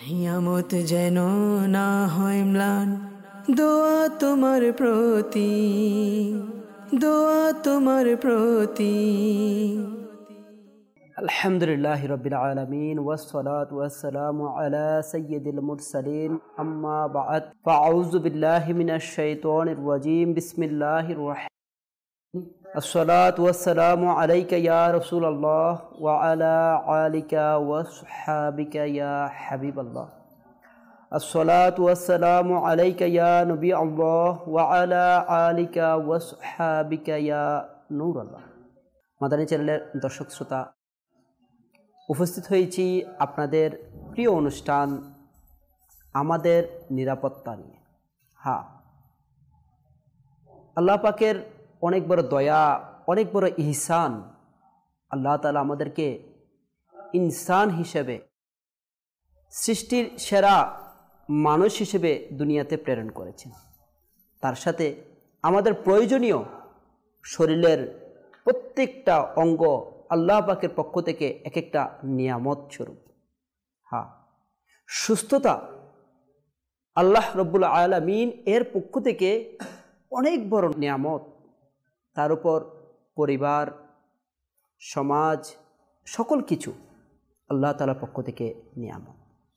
নিয়ামত যেন না হয় ম্লান, দোয়া তোমার প্রতি, দোয়া তোমার প্রতি। আলহামদুলিল্লাহি রাব্বিল আলামিন ওয়াসসালাতু ওয়াসসালামু আলা সাইয়্যিদিল মুরসালিন আম্মা বা'দ ফাআউযু বিল্লাহি মিনাশ শাইতানির রাজীম বিসমিল্লাহির রাহমানির আসসালাতু ওয়াসসালামু আলাইকা ইয়া রাসূলুল্লাহ ওয়া আলা আলিকা ওয়া আসহাবিকা ইয়া হাবিবাল্লাহ আসসালাতু ওয়াসসালামু আলাইকা ইয়া নবী আল্লাহ ওয়া আলা আলিকা ওয়া আসহাবিকা ইয়া নূরাল্লাহ। মাদানী চ্যানেলের দর্শক শ্রোতা, উপস্থিত হয়েছি আপনাদের প্রিয় অনুষ্ঠান আমাদের নিরাপত্তা নিয়ে। হ্যাঁ, আল্লাহ পাকের অনেক বড় দয়া, অনেক বড় ইহসান। আল্লাহ তাআলা আমাদেরকে ইনসান হিসেবে, সৃষ্টির সেরা মানুষ হিসেবে দুনিয়াতে প্রেরণ করেছেন। তার সাথে আমাদের প্রয়োজনীয় শরীরের প্রত্যেকটা অঙ্গ আল্লাহ পাকের পক্ষ থেকে এক একটা নিয়ামত স্বরূপ। হ্যাঁ, সুস্থতা আল্লাহ রব্বুল আলামিন এর পক্ষ থেকে অনেক বড় নিয়ামত। তার উপর পরিবার, সমাজ, সকল কিছু আল্লাহ তাআলার পক্ষ থেকে নিয়ামত।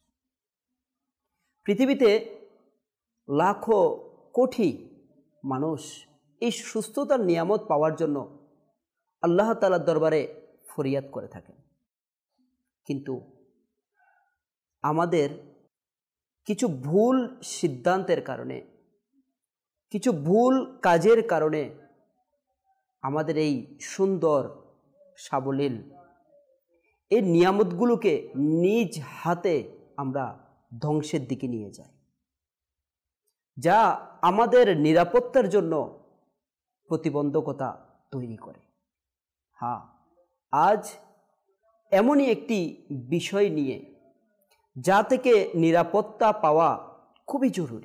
পৃথিবীতে লাখো কোটি মানুষ এই সুস্থতার নিয়ামত পাওয়ার জন্য আল্লাহ তাআলার দরবারে ফরিয়াদ করে থাকেন, কিন্তু আমাদের কিছু ভুল সিদ্ধান্তের কারণে, কিছু ভুল কাজের কারণে আমাদের এই সুন্দর সাবলীল এই নিয়ামতগুলোকে নিজ হাতে আমরা ধ্বংসের দিকে নিয়ে যাই, যা আমাদের নিরাপত্তার জন্য প্রতিবন্ধকতা তৈরি করে। হ্যাঁ, আজ এমনই একটি বিষয় নিয়ে যা থেকে নিরাপত্তা পাওয়া খুবই জরুরি,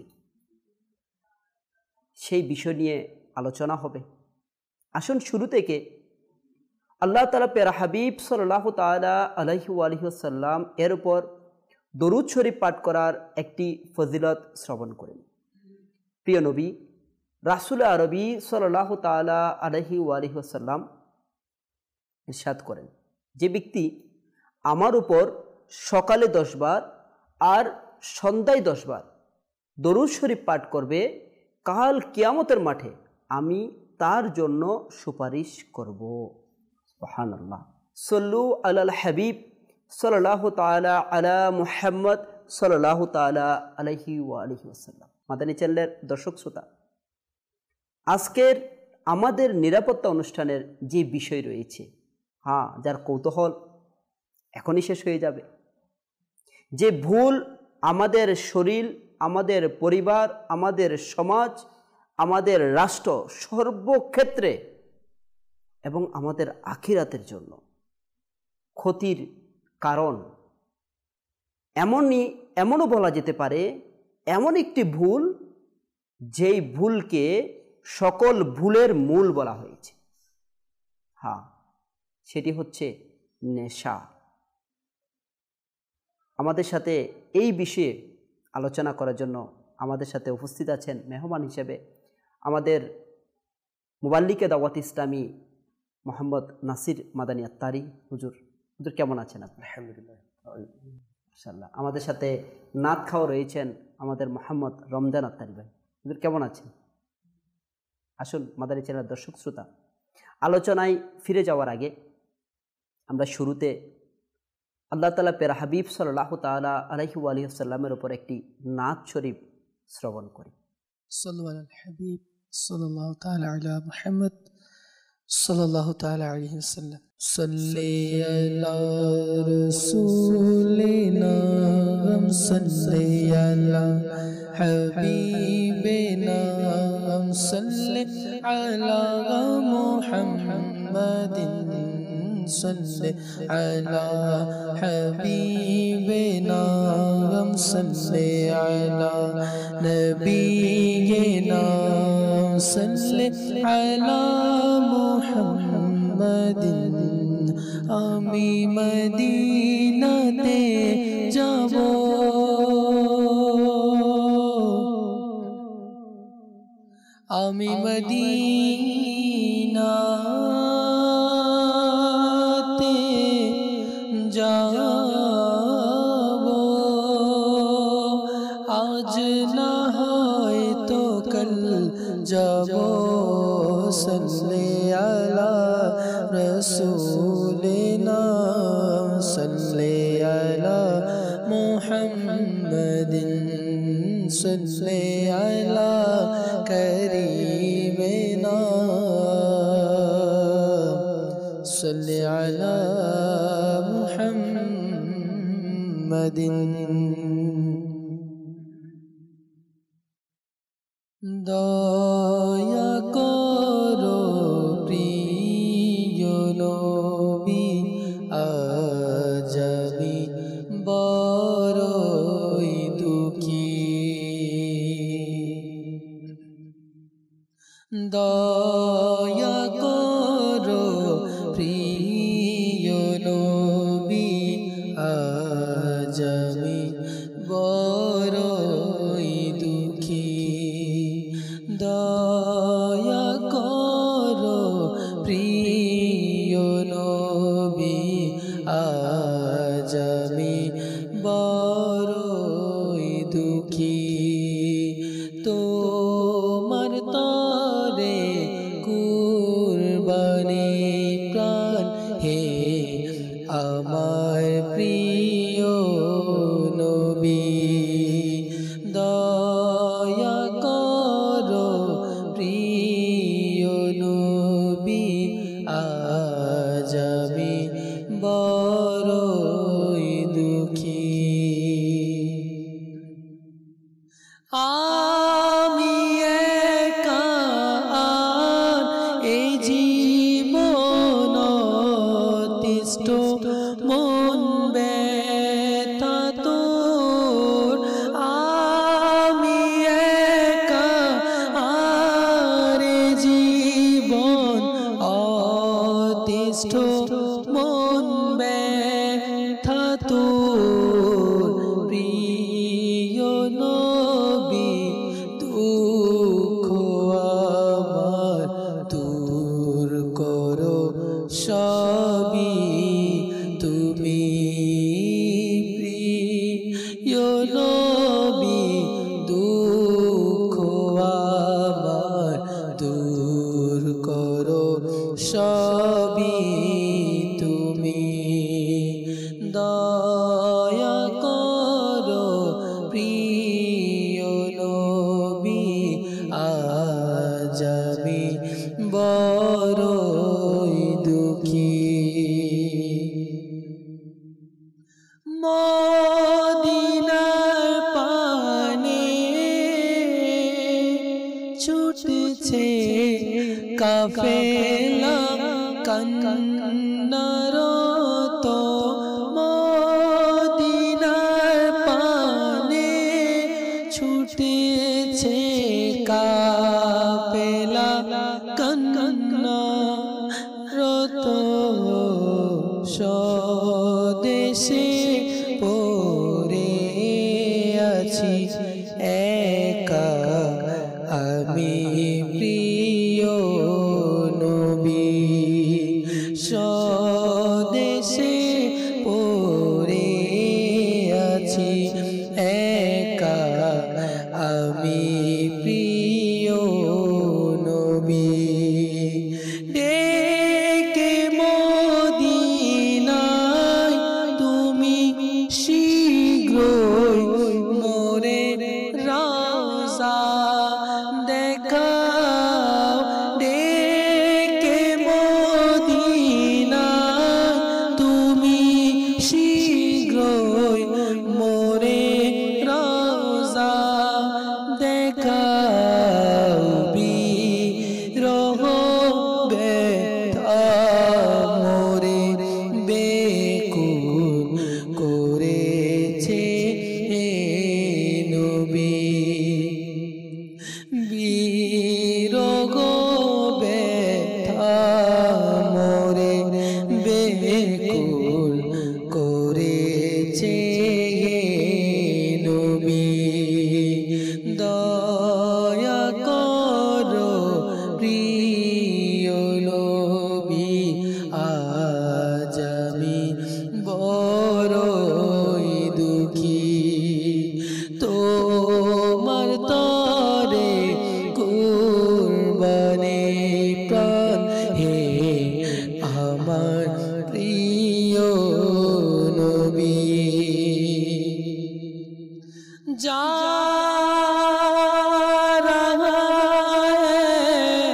সেই বিষয় নিয়ে আলোচনা হবে। আসুন শুরু থেকে আল্লাহ তাআলা প্যারা হাবিব সাল্লাল্লাহু তাআলা আলাইহি ওয়া আলিহি ওয়াসাল্লাম এর উপর দরুদ শরীফ পাঠ করার একটি ফজিলত শ্রবণ করেন। প্রিয় নবী রাসূল আরবি সাল্লাল্লাহু তাআলা আলাইহি ওয়া আলিহি ওয়াসাল্লাম ইরশাদ করেন, যে ব্যক্তি আমার উপর সকালে 10 বার আর সন্ধ্যায় 10 বার দরুদ শরীফ পাঠ করবে, কাল কিয়ামতের মাঠে আমি তার জন্য সুপারিশ করব। সুবহানাল্লাহ। সল্লু আলাল হাবিব সাল্লাল্লাহু তাআলা আলা মুহাম্মদ সাল্লাল্লাহু তাআলা আলাইহি ওয়া আলিহি ওয়াসাল্লাম। মাদানী চ্যানেলের দর্শক শ্রোতা, আজকের আমাদের নিরাপত্তা অনুষ্ঠানের যে বিষয় রয়েছে, হ্যাঁ, যার কৌতূহল এখনই শেষ হয়ে যাবে, যে ভুল আমাদের শরীর, আমাদের পরিবার, আমাদের সমাজ, আমাদের রাষ্ট্র, সর্বক্ষেত্রে এবং আমাদের আখিরাতের জন্য ক্ষতির কারণ, এমনও বলা যেতে পারে, এমন একটি ভুল যেই ভুলকে সকল ভুলের মূল বলা হয়েছে। হ্যাঁ, সেটি হচ্ছে নেশা। আমাদের সাথে এই বিষয়ে আলোচনা করার জন্য আমাদের সাথে উপস্থিত আছেন মেহমান হিসেবে আমাদের মুবাল্লিকে দাওয়াত ইসলামী মোহাম্মদ নাসির মাদানী আত্তারি। হুজুর কেমন আছেন আপনি? আলহামদুলিল্লাহ, মাশাআল্লাহ। আমাদের সাথে নাত খাওয়া রয়েছেন আমাদের মোহাম্মদ রমজান আত্তারি ভাই। হুজুর কেমন আছেন? আসুন মাদানী চ্যানেলের দর্শক শ্রোতা, আলোচনায় ফিরে যাওয়ার আগে আমরা শুরুতে আল্লাহ তাআলা প্যারা হাবিব সাল্লাল্লাহু তাআলা আলাইহি ওয়া আলিহি ওয়াসাল্লামের উপর একটি নাত শরীফ শ্রবণ করি। সাল্লু আলাল হাবিব সাল্লাল্লাহু তাআলা আলা মুহাম্মদ সাল্লাল্লাহু তাআলা আলাইহি ওয়াসাল্লাম। সাল্লি আলা রাসূলিনা সাল্লি আলা হাবিবিনা সাল্লি আলা মুহাম্মাদিন صل على حبيبنا صل على نبينا صل على محمد আমি মদিনাতে যাব আমি মদিনাতে যাব, আজ না হয়তো কাল যাব। সাল্লি আলা রাসূলিনা সাল্লি আলা মুহাম্মাদিন সাল্লি আলা করিমিনা সাল্লি আলা মুহাম্মাদিন। দয়া করো প্রিয় নবী, আজ আমি বড়ই দুঃখী। দয়া করো প্রিয় নবী, আজ আমি বড়ই দুঃখী। দয়া করো প্রিয় নবী, আজ আমি বড়ই দুঃখী। তোমার তরে কুরবানি প্রাণ হে আমার প্রিয় নবী। দয়া করো প্রিয় নবী, আজ আমি বড়ই দুঃখী। আমি একা আর এই জীবন অতিষ্ঠ, মন ব্যথা তোর। আমি একা আর এই জীবন অতিষ্ঠ, মন ব্যথা তোর। প্রিয় নবী দুঃখ আমার দূর করো সবই তুমি। প্রিয় নবী দুঃখ আমার দূর করো সবই তুমি। দয়া করো প্রিয় নবী, আজ আমি বড়ই দুঃখী। মদিনার পানে ছুটছে কাফেলা কান্নারত। মদিনার পানে ছুটেছে কাফেলা কান্নারত। স্বদেশে পড়ে আছি একা আমি প্রিয় নবী। স্বদেশে পড়ে আছি একা আমি প্রিয় নবী। ডেকে মদিনায় তুমি শীঘ্রই মোরে রওজা দেখাও। ডেকে মদিনায় তুমি শীঘ্রই মোরে রওজা দেখাও। जा रहा है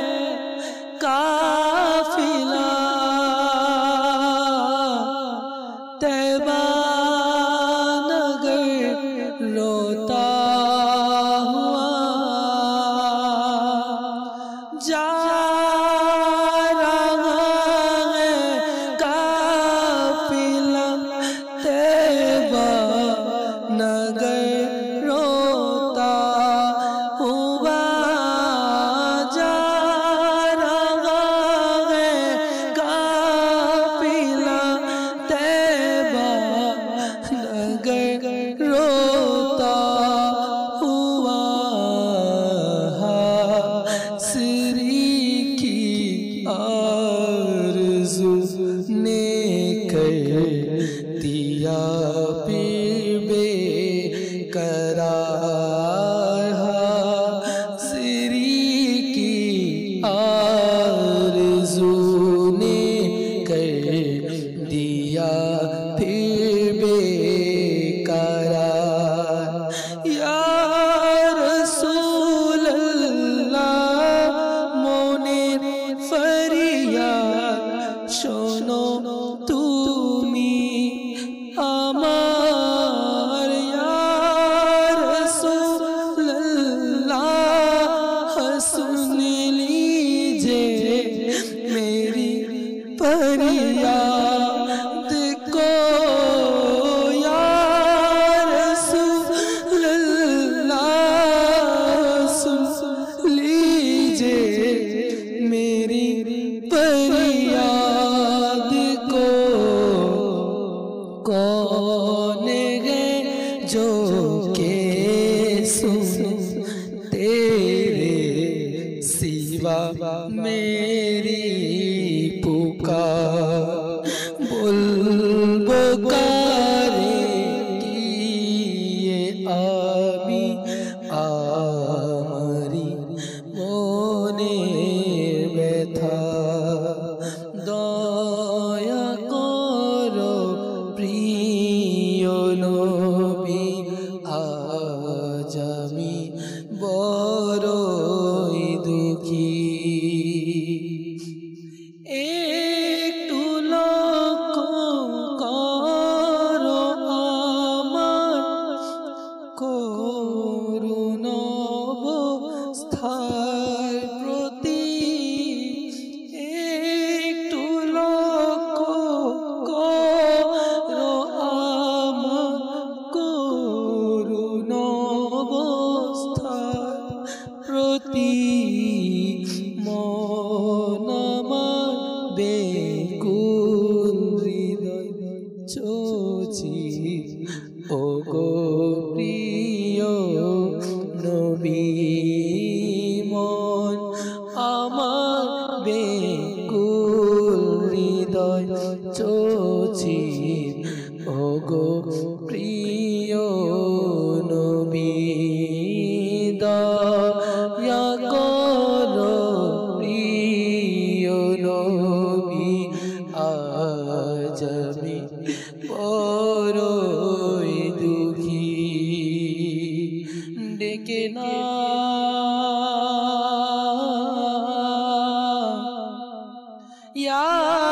काफिला तैबा नगर रोता हुआ, जा रहा है काफिला तैबा नगर रोता हुआ, जा रहा है काफिला तैबा नगर रोता हुआ, हासिरी की आरज़ू ने कर दिया फिर बेकरार, हासिरी की आरज़ू ने कर दिया फिर बेकरार। या रसूल अल्लाह मोने फरियाद शोनो तुमी আমার, या रसूल अल्लाह सुन लीजिए मेरी फरियाद को, या रसूल अल्लाह सुन लीजिए मेरी फरियाद को। कौन है जो के सुन तेरे सिवा मेरी पुकार, बुलबुकारे की ये आमी आमरी मोने व्यथा, दया करो প্রিয় নবী আজ আমি বড়ই দুঃখী, একটু লক্ষ্য করো আমার করুণ অবস্থার প্রতি, একটু লক্ষ্য করো আমার করুণ অবস্থার প্রতি, মন আমার বেকুল হৃদয় চোচির ওগো প্রিয় নবী, মন আমার বেকুল হৃদয় চোচির ওগো প্রিয় নবী, দয়া করো প্রিয় নবী আজ আমি বড়ই দুঃখী, ডেকে না ইয়া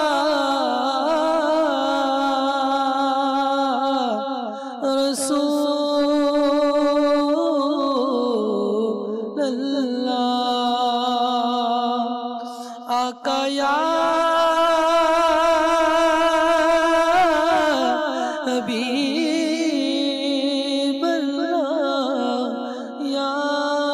रसूल अल्लाह आका या हबीब अल्लाह या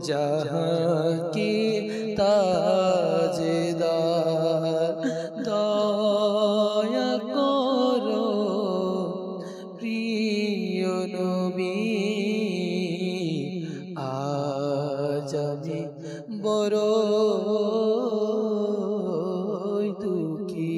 जहाँ की ताजदार दया करो प्रिय नबी आज আমি বড় দুঃখী।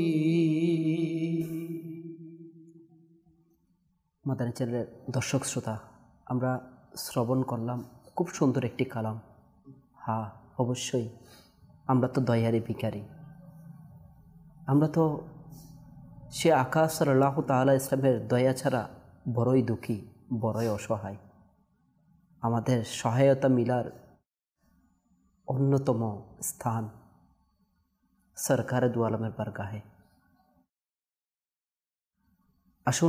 মাদানী চ্যানেলের দর্শক শ্রোতা, আমরা শ্রবণ করলাম খুব সুন্দর একটি কালাম। হ্যাঁ, অবশ্যই আমরা তো দয়ারি ভিখারি, আমরা তো সে আকা সাল্লাল্লাহু তাআলা ইসলামের দয়া ছাড়া বড়ই দুঃখী, বড়ই অসহায়। আমাদের সহায়তা মিলার অন্যতম স্থান সরকারে দু আলমের বারগাহে। আসুন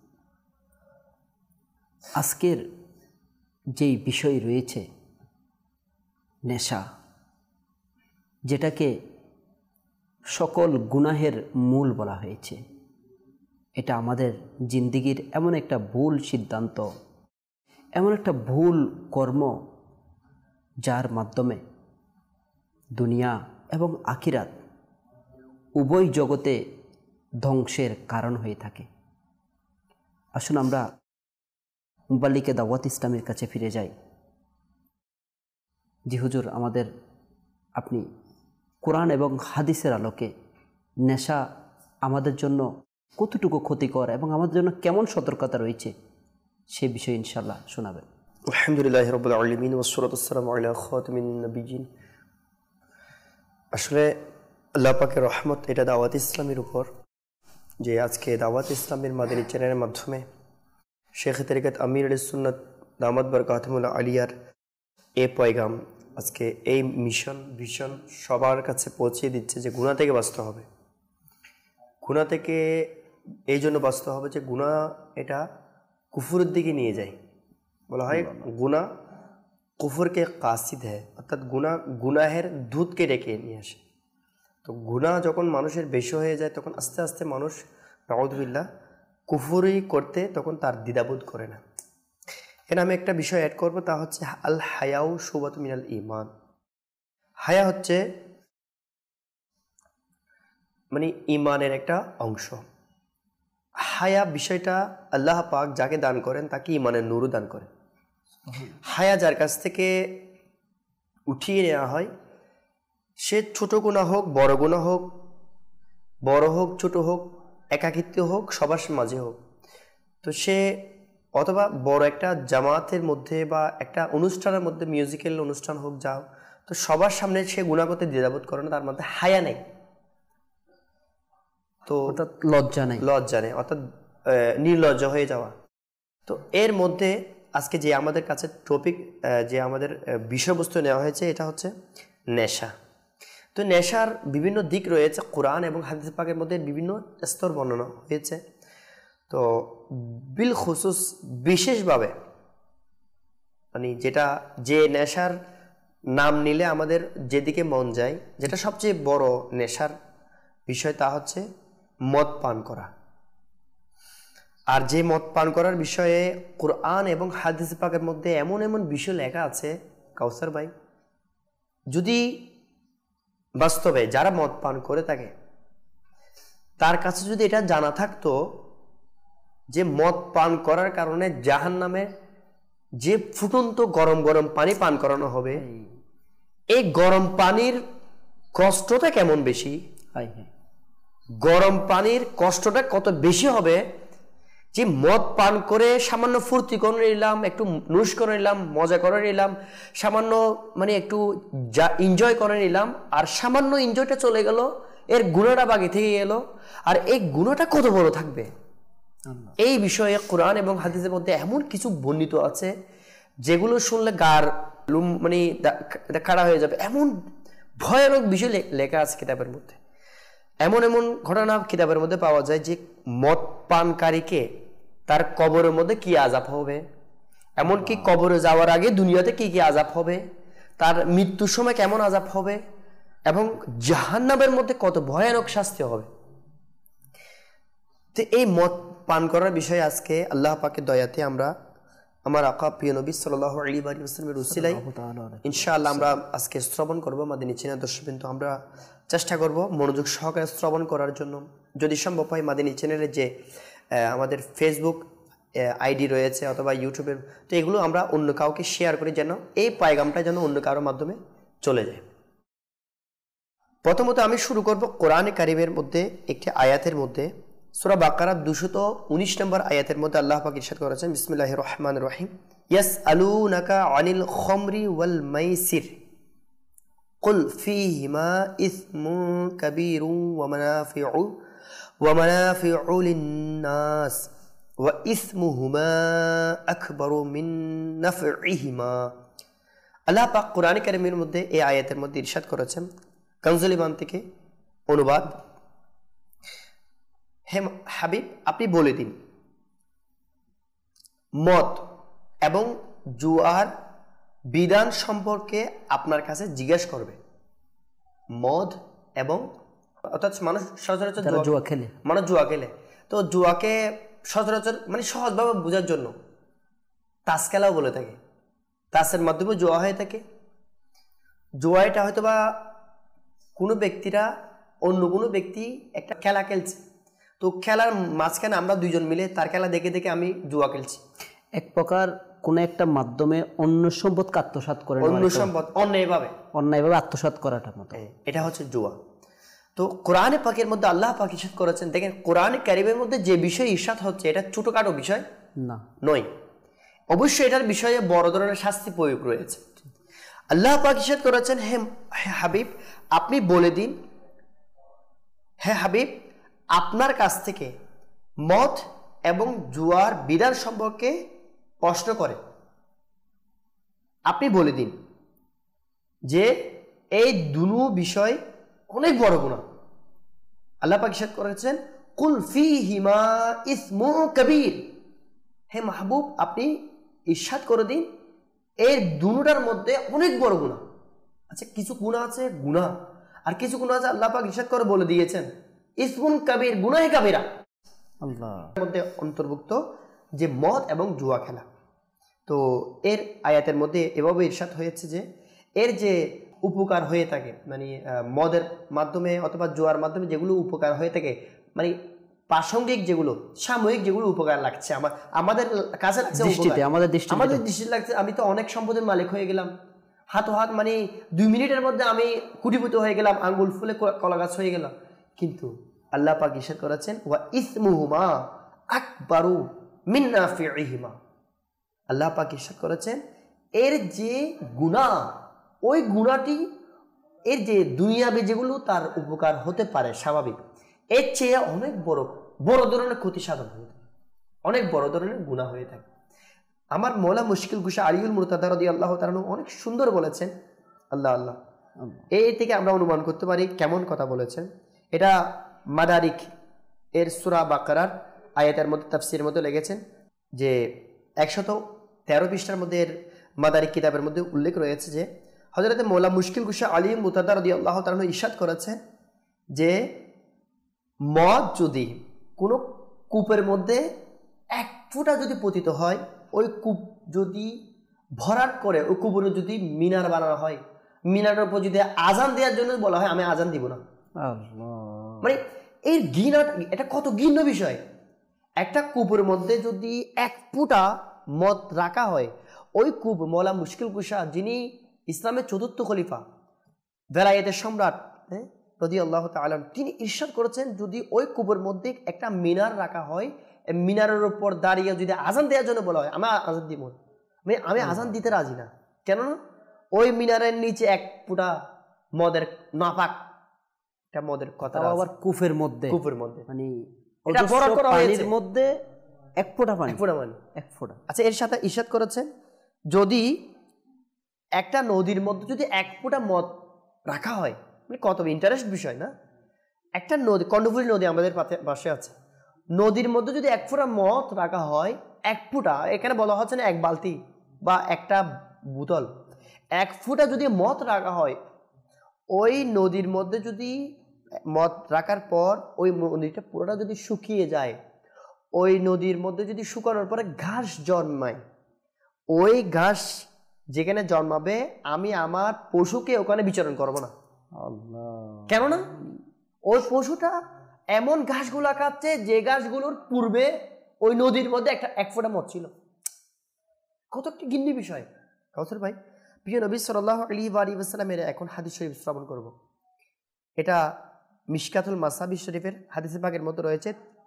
আজকের যেই বিষয় রয়েছে নেশা, যেটাকে সকল গুনাহের মূল বলা হয়েছে, এটা আমাদের জিন্দিগির এমন একটা ভুল সিদ্ধান্ত, এমন একটা ভুল কর্ম যার মাধ্যমে দুনিয়া এবং আখিরাত উভয় জগতে ধ্বংসের কারণ হয়ে থাকে। আসুন আমরা মুবাল্লিকে দাওয়াত ইসলামের কাছে ফিরে যাই। জি হুজুর, আমাদের আপনি কোরআন এবং হাদিসের আলোকে নেশা আমাদের জন্য কতটুকু ক্ষতিকর এবং আমাদের জন্য কেমন সতর্কতা রয়েছে সে বিষয়ে ইনশাআল্লাহ শোনাবেন। আলহামদুলিল্লাহি রাব্বিল আলামিন ওয়াসসালাতু ওয়াসসালামু আলা খাতামিন নবিয়্যিন। আসলে আল্লাহ পাকের রহমত এটা দাওয়াত ইসলামের উপর, যে আজকে দাওয়াত ইসলামের মাদানী চ্যানেলের মাধ্যমে শেখ তরিকত আমির আল সুন্নাত দামাত বরকাতুহুল আলিয়ার এই পয়গাম, আজকে এই ভিশন সবার কাছে পৌঁছে দিচ্ছে যে গুনাহ থেকে বাঁচতে হবে। গুনাহ থেকে এই জন্য বাঁচতে হবে যে গুনাহ এটা কুফরের দিকে নিয়ে যায়। বলা হয় গুনাহ কুফরকে কাসিদ হ্যায়, অর্থাৎ গুনাহের দুধকে ডেকে নিয়ে আসে। তো গুনাহ যখন মানুষের বেশি হয়ে যায় তখন আস্তে আস্তে মানুষ নাউযুবিল্লাহ কুফরি করতে তখন তার দ্বিধাবোধ করে না। এখানে আমি একটা বিষয় অ্যাড করবো, তা হচ্ছে আল হায়াউ শুবাতুম মিনাল ঈমান। হায়া হচ্ছে মানে ঈমানের একটা অংশ। হায়া বিষয়টা আল্লাহ পাক যাকে দান করেন তাকে ঈমানের নূরও দান করেন। হায়া যার কাছ থেকে উঠিয়ে নেওয়া হয়, সে ছোট গুনাহ হোক, বড় গুনাহ হোক, বড় হোক ছোট হোক, একাকিত্ব হোক, সবার মাঝে হোক, তো সে অথবা বড় একটা জামাতের মধ্যে বা একটা অনুষ্ঠানের মধ্যে, মিউজিক্যাল অনুষ্ঠান হোক, যাও, তো সবার সামনে সে গুনাহ করতে দ্বিধাবোধ করে না, তার মধ্যে হায়া নেই, তো অর্থাৎ লজ্জা নেই, অর্থাৎ নির্লজ্জ হয়ে যাওয়া। তো এর মধ্যে আজকে যে আমাদের কাছে টপিক, যে আমাদের বিষয়বস্তু নেওয়া হয়েছে, এটা হচ্ছে নেশা। তো নেশার বিভিন্ন দিক রয়েছে, কোরআন এবং হাদিস পাকের মধ্যে বিভিন্ন স্তর বর্ণনা হয়েছে। তো বিল খুসুস বিশেষভাবে মানে যে নেশার নাম নিলে আমাদের যেদিকে মন যায়, যেটা সবচেয়ে বড় নেশার বিষয়, তা হচ্ছে মদ পান করা। আর যে মদ পান করার বিষয়ে কোরআন এবং হাদিস পাকের মধ্যে এমন এমন বিষয় লেখা আছে, কাউসার ভাই, যদি বাস্তবে যারা মদ পান করে থাকে তার কাছে যদি এটা জানা থাকতো যে মদ পান করার কারণে জাহান্নামে যে ফুটন্ত গরম গরম পানি পান করানো হবে, এই গরম পানির কষ্টটা কেমন বেশি, গরম পানির কষ্টটা কত বেশি হবে, যে মদ পান করে সামান্য ফুর্তি করে নিলাম, একটু নুস করে নিলাম, মজা করে নিলাম, সামান্য মানে একটু এনজয় করে নিলাম, আর সামান্য এনজয়টা চলে গেল, এর গুণাটা বাকি থেকে গেল, আর এই গুণাটা কত বড় থাকবে। এই বিষয়ে কোরআন এবং হাদিসের মধ্যে এমন কিছু বর্ণিত আছে যেগুলো শুনলে গার মানে খাড়া হয়ে যাবে, এমন ভয়ানক বিষয় লেখা আছে কিতাবের মধ্যে। এমন এমন ঘটনা কিতাবের মধ্যে পাওয়া যায় যে মদ পানকারীকে তার কবরের মধ্যে কি আযাব হবে, এমনকি কবরে যাওয়ার আগে দুনিয়াতে কি কি আযাব হবে, তার মৃত্যুর সময় কেমন আযাব হবে, এবং জাহান্নামের মধ্যে কত ভয়ানক শাস্তি হবে। তো এই মদ পান করার বিষয়ে আজকে আল্লাহ পাকের দয়াতে আমরা আমার আকা প্রিয় নবী সাল্লাল্লাহু আলাইহি ওয়াসাল্লামের উসিলায় ইনশাআল্লাহ আমরা আজকে শ্রবণ করব মাদিনী চ্যানেল দর্শকবৃন্দ। আমরা চেষ্টা করব মনোযোগ সহকারে শ্রবণ করার জন্য। যদি সম্ভব হয় মাদিনী চ্যানেলের যে আমাদের ফেসবুক আইডি রয়েছে অথবা ইউটিউবের, তো এগুলো আমরা অন্য কাউকে শেয়ার করি যেন এই পায়গামটা যেন অন্য কারোর মাধ্যমে চলে যায়। প্রথমত আমি শুরু করব কোরআনে কারিমের মধ্যে একটি আয়াতের মধ্যে, সূরা বাকারা 219 নম্বর আয়াতের মধ্যে আল্লাহ পাক ইরশাদ করেছেন, বিসমিল্লাহির রহমানির রহিম, ইয়াসআলুনাকা আনিল খামরি ওয়াল মাইসির কুল ফীহিমা ইসমুন কাবীরুন ওয়া মানাফিউ লিন-নাস ওয়া ইসমুহুমা আকবারু মিন নাফইহিমা। আল্লাহ পাক কোরআনে কারিমের মধ্যে এই আয়াতের মধ্যে ইরশাদ করেছেন, কানজুল ইমান থেকে অনুবাদ, হে হাবিব আপনি বলে দিন, মদ এবং জুয়ার বিধান সম্পর্কে আপনার কাছে জিজ্ঞেস করবে। মদ এবং অর্থাৎ মানুষ সচরাচর জুয়া খেলে, মানুষ জুয়া খেলে, তো জুয়াকে সচরাচর মানে সহজভাবে বোঝার জন্য তাস খেলাও বলে থাকে। তাসের মাধ্যমে জুয়া হয়ে থাকে। জুয়া এটা হয়তো বা কোনো ব্যক্তিরা অন্য কোনো ব্যক্তি একটা খেলা খেলছে, তো খেলার মাঝখানে আমরা দুইজন মিলে তার খেলা দেখে দেখে আমি জুয়া খেলছি। এক প্রকার কোন একটা মাধ্যমে অন্য সম্পদকে আত্মসাৎ করে, অন্য সম্পদ অন্যায়ভাবে আত্মসাৎ করাটা মতো, এটা হচ্ছে জুয়া। তো কোরআনে পাকের মধ্যে আল্লাহ পাক ইরশাদ করেছেন, দেখেন কোরআনে কারিমের মধ্যে যে বিষয় ইরশাদ হচ্ছে এটা ছোটখাটো বিষয় না নয়, অবশ্যই এটার বিষয়ে বড় ধরনের শাস্তি প্রয়োগ রয়েছে। আল্লাহ পাক ইরশাদ করেছেন, হে হাবিব আপনি বলে দিন, হে হাবিব আপনার কাছ থেকে মদ এবং জুয়ার বিধান সম্পর্কে প্রশ্ন করে আপনি বলে দিন যে এই দুটো বিষয় অনেক বড় গুনাহ। আল্লাহ পাক ইরশাদ করেছেন, কুল ফীহিমা ইসমুন কাবীর, হে মাহবুব আপনি ইরশাদ করে দিন এই দুটোটার মধ্যে অনেক বড় গুনাহ। আচ্ছা কিছু গুনাহ আছে গুনাহ, আর কিছু গুনাহ আছে আল্লাহ পাক ইরশাদ করে বলে দিয়েছেন ইসমুন কাবীর, গুনাহে কাবীরা, আল্লাহর মধ্যে অন্তর্ভুক্ত যে মদ এবং জুয়া খেলা। তো এর আয়াতের মধ্যে এভাবে ইরশাদ হয়েছে যে এর যে উপকার হয়ে থাকে, মানে মদের মাধ্যমে অথবা জুয়ার মাধ্যমে যেগুলো উপকার হয়ে থাকে, মানে প্রাসঙ্গিক যেগুলো সাময়িক যেগুলো উপকার লাগছে আমাদের কাছে আমাদের দৃষ্টিতে লাগছে, আমি তো অনেক সম্পদের মালিক হয়ে গেলাম, হাত মানে 2 মিনিটের মধ্যে আমি কোটিপতি হয়ে গেলাম, আঙ্গুল ফুলে কলা গাছ হয়ে গেলাম। কিন্তু আল্লাহ পাক ইরশাদ করেছেন, ওয়া ইসমুহুমা আকবারু মিন নাফিইহিমা, আল্লাহ পাক ইরশাদ করেছেন এর যে গুনাহ, ওই গুনাহটি এর যে দুনিয়াবি যেগুলো তার উপকার হতে পারে স্বাভাবিক, এর চেয়ে অনেক বড় ধরনের ক্ষতি সাধন হয়ে থাকে, অনেক বড় ধরনের গুনাহ হয়ে থাকে। আমার মওলা মুশকিল কুশা আলিউল মুরতাদা রাদিয়াল্লাহু তাআলা অনেক সুন্দর বলেছেন, আল্লাহ এই থেকে আমরা অনুমান করতে পারি কেমন কথা বলেছেন। এটা মাদারিক এর সূরা বাকারার আয়াতের মধ্যে তাফসীরের মধ্যে লেগেছেন যে 113 পৃষ্ঠার মধ্যে এর মাদারিক কিতাবের মধ্যে উল্লেখ রয়েছে যে হযরত মওলা মুশকিল কুশা আলিউল মুরতাদা রাদিয়াল্লাহু তাআলা ইরশাদ করেছেন যে মদ যদি কোনো কূপের মধ্যে 1 ফোঁটা যদি পতিত হয়, ওই কূপ যদি ভরাট করে ওই কূপের যদি মিনার বানানো হয়, মিনারের উপর যদি আজান দেওয়ার জন্য বলা হয় আমি আজান দিব না, মানে এই ঘৃণা, এটা কত ঘৃণ্য বিষয়। একটা কূপের মধ্যে যদি 1 ফোঁটা মদ রাখা হয়, ওই কূপ মওলা মুশকিল কুশা যিনি ইসলামের 4র্থ খলিফা ভেলায়েতের সম্রাট রাদিয়াল্লাহু তাআলা, তিনি ইরশাদ করেছেন যদি ওই কূপের মধ্যে একটা মিনার রাখা হয়, মিনারের উপর দাঁড়িয়ে যদি আজান দেওয়ার জন্য বলা হয় আমি আজান দিব, আমি আজান দিতে রাজি না, কেননা ওই মিনারের নিচে 1 ফোঁটা মদের নাপাক একটা মদের কথা, আবার কূপের মধ্যে মানে এটা বড় করা পানির মধ্যে 1 ফোঁটা পানি, 1 ফোঁটা। আচ্ছা এর সাথে ইরশাদ করেছেন যদি একটা নদীর মধ্যে যদি 1 ফোঁটা মদ রাখা হয়, মানে কত ইন্টারেস্ট বিষয় না। একটা নদী, কর্ণফুলী নদী আমাদের পাশে আছে, নদীর মধ্যে যদি 1 ফোঁটা মদ রাখা হয়, 1 ফোঁটা, এখানে বলা হচ্ছে না 1 বালতি বা একটা বোতল, 1 ফোঁটা যদি মদ রাখা হয়, ওই নদীর মধ্যে যদি মদ রাখার পর ওই নদীটা পুরোটা যদি শুকিয়ে যায়, ওই নদীর মধ্যে যদি শুকানোর পরে ঘাস জন্মায়, ওই ঘাস যেখানে জন্মাবে আমি আমার পশুকে ওখানে বিচরণ করব না। কেননা ওই পশুটা এমন ঘাসগুলা খাচ্ছে যে ঘাসগুলোর পূর্বে ওই নদীর মধ্যে এক ফোঁটা মদ ছিল। কত একটা গিন্নি বিষয়। কাউসার ভাই, প্রিয় নবী সাল্লাল্লাহু আলাইহি ওয়াসাল্লামের এখন হাদিস শরীফ শ্রবণ করব। এটা মিশকাতুল মাসাবি শরীফের হাদিসে পাকের মধ্যে রয়েছে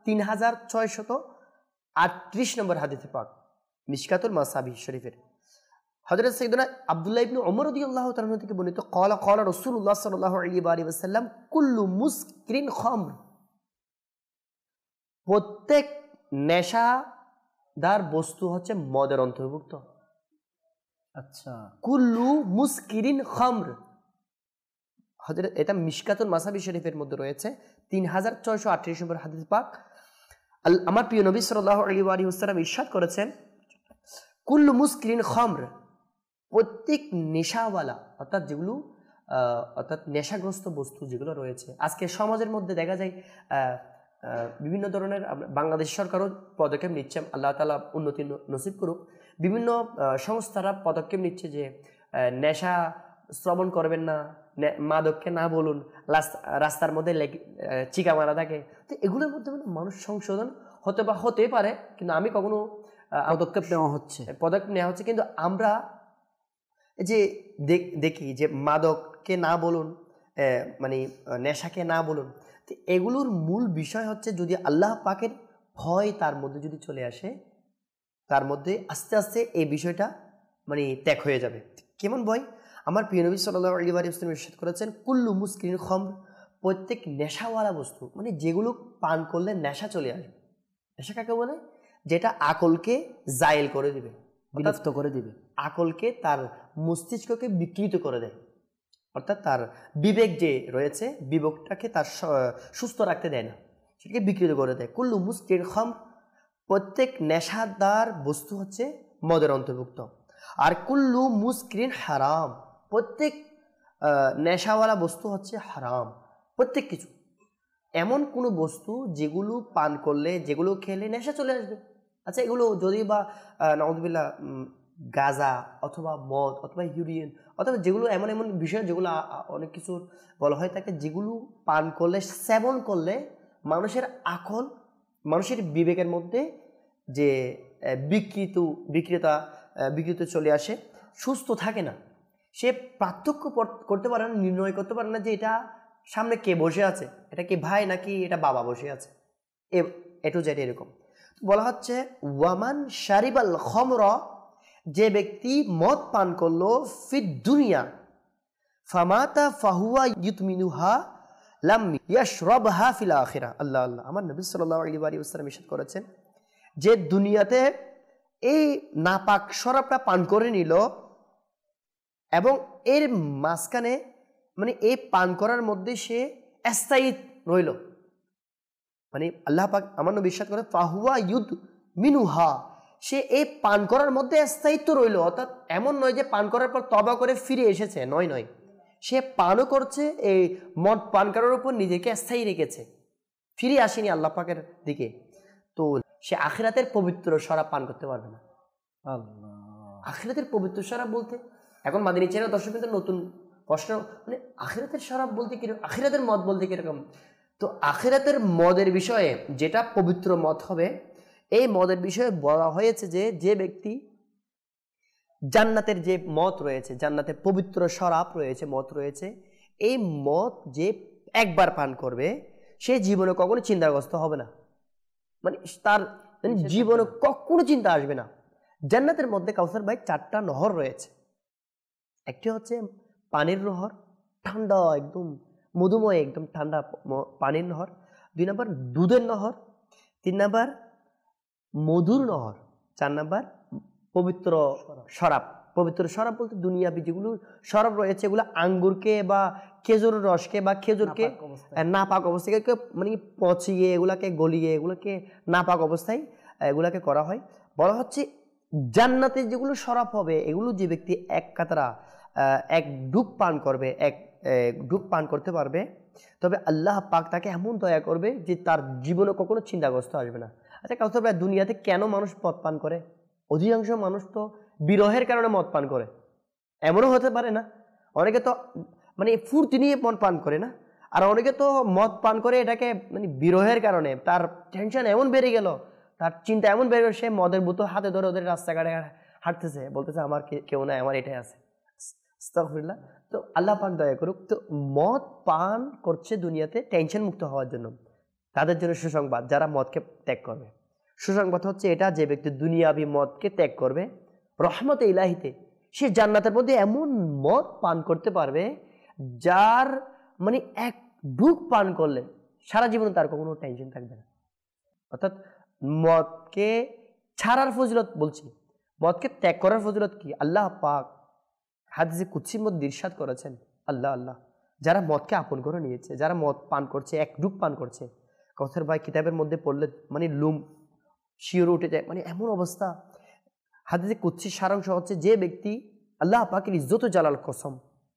3638 নম্বর হাদিসে পাক, মিশকাতুল মাসাবি শরীফের। হযরত সাইয়েদনা আব্দুল্লাহ ইবনে ওমর রাদিয়াল্লাহু তাআলা থেকে বর্ণিত, ক্বালা ক্বালা রাসূলুল্লাহ সাল্লাল্লাহু আলাইহি ওয়াসাল্লাম কুল্লু মুসকিরিন খামর, প্রত্যেক নেশাদার বস্তু হচ্ছে মদের অন্তর্ভুক্ত। আচ্ছা, কুল্লু মুসকিরিন খামর, হযরত এটা মিশকাতুল মাসাবি শরীফের মধ্যে রয়েছে 3638 নম্বর হাদিস পাক। আমার প্রিয় নবী সাল্লাল্লাহু আলাইহি ওয়াসাল্লাম ইরশাদ করেছেন, কুল্লু মুসকিরিন খামর, প্রত্যেক নেশাওয়ালা অর্থাৎ নেশাগ্রস্ত বস্তু যেগুলো রয়েছে। আজকে সমাজের মধ্যে দেখা যায় বিভিন্ন ধরনের, বাংলাদেশ সরকারও পদক্ষেপ নিচ্ছে, আল্লাহ তাআলা উন্নতি নসিব করুক, বিভিন্ন সংস্থারা পদক্ষেপ নিচ্ছে যে নেশা শ্রবণ করবেন না, মাদককে না বলুন, রাস্তার মধ্যে চিকা মারা থাকে। তো এগুলোর মধ্যে মানুষ সংশোধন হতে পারে, কিন্তু আমি কখনো পদক্ষেপ নেওয়া হচ্ছে, কিন্তু আমরা যে দেখি যে মাদককে না বলুন, মানে নেশাকে না বলুন, তো এগুলোর মূল বিষয় হচ্ছে যদি আল্লাহ পাকের ভয় তার মধ্যে যদি চলে আসে, তার মধ্যে আস্তে আস্তে এই বিষয়টা মানে ত্যাগ হয়ে যাবে। কেমন ভয়? আমার প্রিয় নবী সাল্লাল্লাহু আলাইহি ওয়াসাল্লাম ইরশাদ করেছেন, কুল্লু মুসকিরিন খামর, প্রত্যেক নেশাওয়ালা বস্তু, মানে যেগুলো পান করলে নেশা চলে আসবে। নেশা কাকে বলে? যেটা আকলকে জায়েল করে দিবে, বিলুপ্ত করে দিবে, আকলকে, তার মস্তিষ্ককে বিকৃত করে দেয়, অর্থাৎ তার বিবেক যে রয়েছে, বিবেকটাকে তার সুস্থ রাখতে দেয় না, সেটাকে বিকৃত করে দেয়। কুল্লু মুসকিরিন খামর, প্রত্যেক নেশাদার বস্তু হচ্ছে মদের অন্তর্ভুক্ত। আর কুল্লু মুসকিরিন হারাম, প্রত্যেক নেশাওয়ালা বস্তু হচ্ছে হারাম। প্রত্যেক কিছু, এমন কোনো বস্তু যেগুলো পান করলে, যেগুলো খেলে নেশা চলে আসবে। আচ্ছা, এগুলো যদি বা নাউযুবিল্লাহ গাঁজা অথবা মদ অথবা হিরোইন অথবা যেগুলো এমন এমন বিষয় যেগুলো অনেক কিছু বলা হয় থাকে, যেগুলো পান করলে, সেবন করলে মানুষের আকল, মানুষের বিবেকের মধ্যে যে বিকৃত চলে আসে, সুস্থ থাকে না, সে পার্থক্য করতে পারে না, নির্ণয় করতে পারে না যে এটা সামনে কে বসে আছে, এটা কি ভাই নাকি এটা বাবা বসে আছে, এটু যেটা এরকম বলা হচ্ছে। ওয়ামান শারিবাল খামরা, যে ব্যক্তি মদ পান করলো, ফিদ দুনিয়া ফামাতা ফাহুয়া ইউতমিনুহা লাম ইয়াশরাবহা ফিল আখিরা। আল্লাহ আল্লাহ, আমার নবী সাল্লাল্লাহু আলাইহি ওয়াসাল্লাম ইরশাদ করেছেন, যে দুনিয়াতে এই নাপাক শরাবটা পান করে নিল এবং এর মাঝখানে, মানে এই পান করার মধ্যে সে স্থায়ী রইল, মানে আল্লাহ পাক, আমার নবী ইরশাদ করে, ফাহুয়া ইউতমিনুহা, সে এই পান করার মধ্যে স্থায়িত্ব রইল। অর্থাৎ এমন নয় যে পান করার পর তওবা করে ফিরে এসেছে, নয়, সে পানও করছে, এই মদ পান করার উপর নিজেকে স্থায়ী রেখেছে, ফিরে আসেনি আল্লাহ পাকের দিকে। তো সে আখিরাতের পবিত্র শরাব পান করতে পারবে না। আখিরাতের পবিত্র শরাব বলতে, এখন মাদিনী চ্যানেল দর্শক কিন্তু নতুন প্রশ্ন, মানে আখিরাতের শরাব বলতে কিরকম, আখিরাতের মদ বলতে কিরকম? তো আখিরাতের মদের বিষয়ে যেটা পবিত্র মদ হবে, এই মদের বিষয়ে বলা হয়েছে যে ব্যক্তি জান্নাতের যে মদ রয়েছে, জান্নাতের পবিত্র শরাব রয়েছে, মদ রয়েছে, এই মদ যে একবার পান করবে, সে জীবনে কখনো চিন্তাগ্রস্ত হবে না, মানে তার জীবনে কখনো চিন্তা আসবে না। জান্নাতের মধ্যে কাউসার ভাই 4টা নহর রয়েছে। একটি হচ্ছে পানির নহর, ঠান্ডা একদম মধুময়, একদম ঠান্ডা পানির নহর। 2 নম্বর দুধের নহর। 3 নম্বর মধুর নহর। 4 নম্বর পবিত্র শরাব। পবিত্র শরাব বলতে দুনিয়াবি যেগুলো শরাব রয়েছে, এগুলো আঙ্গুরকে বা খেজুরের রসকে বা খেজুরকে নাপাক অবস্থায় মানে পচিয়ে, এগুলাকে গলিয়ে, এগুলোকে নাপাক অবস্থায় এগুলাকে করা হয়। বলা হচ্ছে জান্নাতে যেগুলো শরাব হবে, এগুলো যে ব্যক্তি এক ডুব পান করবে, এক ডুব পান করতে পারবে, তবে আল্লাহ পাক তাকে এমন দয়া করবে যে তার জীবনে কখনো চিন্তাগ্রস্ত আসবে না। আচ্ছা কাউসার ভাই, দুনিয়াতে কেন মানুষ মদ পান করে? অধিকাংশ মানুষ তো বিরহের কারণে মদ পান করে, এমনও হতে পারে না? অনেকে তো মানে ফুর্তি নিয়ে মদ পান করে না, আর অনেকে তো মদ পান করে এটাকে মানে বিরহের কারণে, তার টেনশন এমন বেড়ে গেল, তার চিন্তা এমন বেড়ে গেল, সে মদের বোতল হাতে ধরে ওদের রাস্তাঘাটে হাঁটতেছে, বলতেছে আমার কেউ নাই, আমার এটাই আছে। আস্তাগফিরুল্লাহ। তো আল্লাহ পাক দয়া করুক। তো মদ পান করছে দুনিয়াতে টেনশন মুক্ত হওয়ার জন্য, তাদের জন্য সুসংবাদ, যারা মদকে ত্যাগ করবে। সুসংবাদ হচ্ছে এটা, যে ব্যক্তি দুনিয়াবি মদকে ত্যাগ করবে, রহমতে ইলাহিতে সে জান্নাতের মধ্যে এমন মদ পান করতে পারবে যার মানে এক ঢুক পান করলে সারা জীবন তার কোনো টেনশন থাকবে না। অর্থাৎ মদকে ছাড়ার ফজিলত বলছি, মদকে ত্যাগ করার ফজিলত কি? আল্লাহ পাক হাদিসে কুদসির মধ্যে ইরশাদ করেছেন, আল্লাহ যারা মদকে আপন করে নিয়েছে, যারা মদ পান করছে, এক ঢুক পান করছে, কথার ভাই কিতাবের মধ্যে পড়লে মানে লুম শিওরে উঠে যায়, মানে এমন অবস্থা। হাদিসে কুদসির সারাংশ হচ্ছে, যে ব্যক্তি আল্লাহ পাকের ইজ্জত ও জালাল কসম,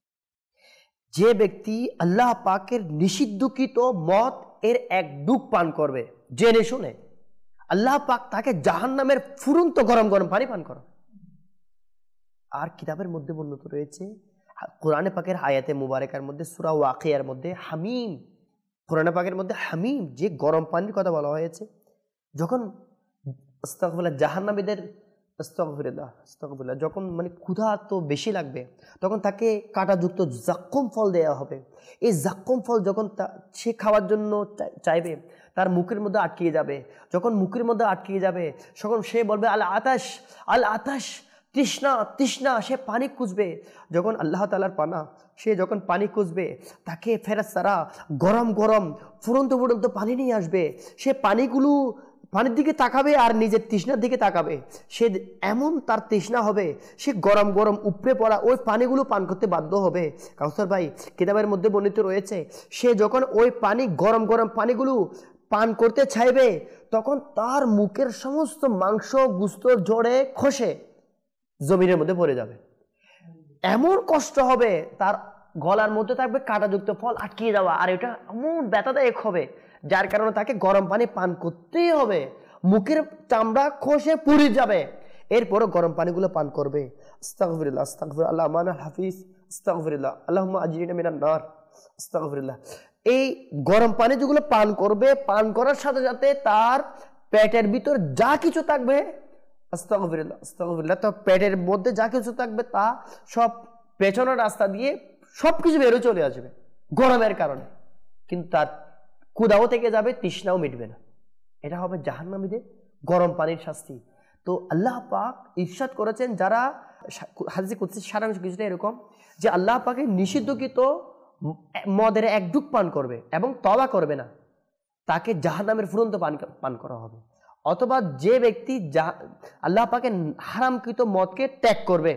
যে ব্যক্তি আল্লাহ পাকের নিষিদ্ধকৃত মদ এর এক ঢুক পান করবে জেনে শুনে, আল্লাহ পাক তাকে জাহান্নামের ফুরন্ত গরম গরম পানি পান করা। আর কিতাবের মধ্যে বর্ণিত রয়েছে, কোরআনে পাকের আয়াতে মুবারকার মধ্যে সূরা ওয়াকিয়ার মধ্যে হামিম, কোরআনে পাকের মধ্যে হামিম যে গরম পানির কথা বলা হয়েছে, যখন আস্তাগফিরুল্লাহ জাহান্নামীদের আস্তাগফিরুল্লাহ যখন মানে ক্ষুধা তো বেশি লাগবে, তখন তাকে কাঁটাযুক্ত জাক্কুম ফল দেওয়া হবে। এই জাক্কুম ফল যখন সে খাওয়ার জন্য চাইবে, তার মুখের মধ্যে আটকিয়ে যাবে। যখন মুখের মধ্যে আটকিয়ে যাবে, তখন সে বলবে আল আতাশ, তৃষ্ণা তৃষ্ণা, সে পানি খুঁজবে। যখন আল্লাহ তাআলার পানা, সে যখন পানি খুঁজবে, তাকে ফেরেশতারা গরম গরম ফুরন্ত ফুরন্ত পানি নিয়ে আসবে। সে পানির দিকে তাকাবে আর নিজের তৃষ্ণার দিকে তাকাবে। সে এমন তার তৃষ্ণা হবে, সে গরম গরম উপড়ে পড়া ওই পানিগুলো পান করতে বাধ্য হবে। কাউসার ভাই, কিতাবের মধ্যে বর্ণিত রয়েছে, সে যখন ওই পানি গরম গরম পানিগুলো পান করতে চাইবে, তখন তার মুখের সমস্ত মাংস গুস্ত ঝরে খসে জমিনের মধ্যে পড়ে যাবে। এমন কষ্ট হবে, তার গলার মধ্যে থাকবে কাঁটাযুক্ত ফল আটকিয়ে যাওয়া, আর এটা এমন ব্যথাদায়ক হবে, যার কারণে তাকে গরম পানি পান করতেই হবে। মুখের চামড়া খসে পুড়ে যাবে, এরপরও গরম পানিগুলো পান করবে। আস্তাগফিরুল্লাহ আস্তাগফিরুল্লাহ আল্লাহ আমানা হাফিজ, আস্তাগফিরুল্লাহ আল্লাহুম্মা আজরিনা মিনান নার, আস্তাগফিরুল্লাহ। এই গরম পানি যেগুলো পান করবে, পান করার সাথে সাথে তার পেটের ভিতর যা কিছু থাকবে, আস্তাগফিরুল্লাহ আস্তাগফিরুল্লাহ, তো পেটের মধ্যে যা কিছু থাকবে তা সব পেছনের রাস্তা দিয়ে সবকিছু বেরোয় চলে আসবে গরমের কারণে, কিন্তু তার ক্ষুধাও থেকে যাবে, তৃষ্ণাও মিটবে না। এটা হবে জাহান্নামীদের গরম পানির শাস্তি। তো আল্লাহ পাক ইরশাদ করেছেন, যারা হাদিসে কুদসির সারাংশ কিছুটা এরকম, যে আল্লাহ পাকের নিষিদ্ধকৃত মদের এক ঢুক পান করবে এবং তওবা করবে না, তাকে জাহান্নামের ফুরন্ত পান করা হবে। অথবা যে ব্যক্তি আল্লাহ পাকের হারামকৃত মদকে ত্যাগ করবে,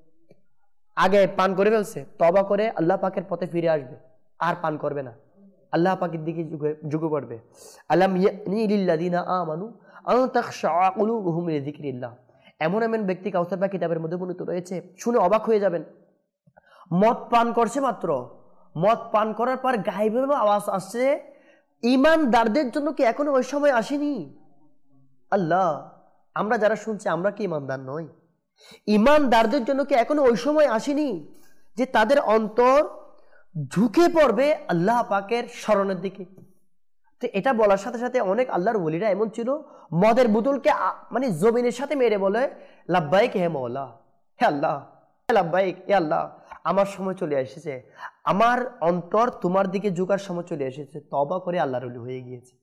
আগে পান করে ফেলছে, তওবা করে আল্লাহ পাকের পথে ফিরে আসবে, আর পান করবে না, আল্লাহ পাকের দিকে ঝুঁকে পড়বে। আলাম ইয়ানি লিল্লাযিনা আমানু আন তাখশা কুলুবুহুম লিযিকরিল্লাহ। এমন ব্যক্তি কাউসার বা কিতাবের মধ্যে বর্ণিত রয়েছে, শুনে অবাক হয়ে যাবেন। মদ পান করছে মাত্র, মদ পান করার পর গায়েবে আওয়াজ আসছে, ঈমানদারদের জন্য কি এখনো ওই সময় আসেনি? আল্লাহ, আমরা যারা শুনছি, আমরা কি ঈমানদার নই? ঈমানদারদের জন্য কি এখনো ওই সময় আসেনি যে তাদের অন্তর ঝুঁকে পড়বে আল্লাহ পাকের স্মরণের দিকে? তো এটা বলার সাথে সাথে অনেক আল্লাহর ওলিরা এমন ছিল, মদের বোতলকে মানে জমিনের সাথে মেরে বলে, লাব্বাইক হে মওলা, হে আল্লাহ, লাব্বাইক হে আল্লাহ, আমার সময় চলে এসেছে, আমার অন্তর তোমার দিকে ঝুঁকার সময় চলে এসেছে, তওবা করে আল্লাহর ওলি হয়ে গিয়েছে।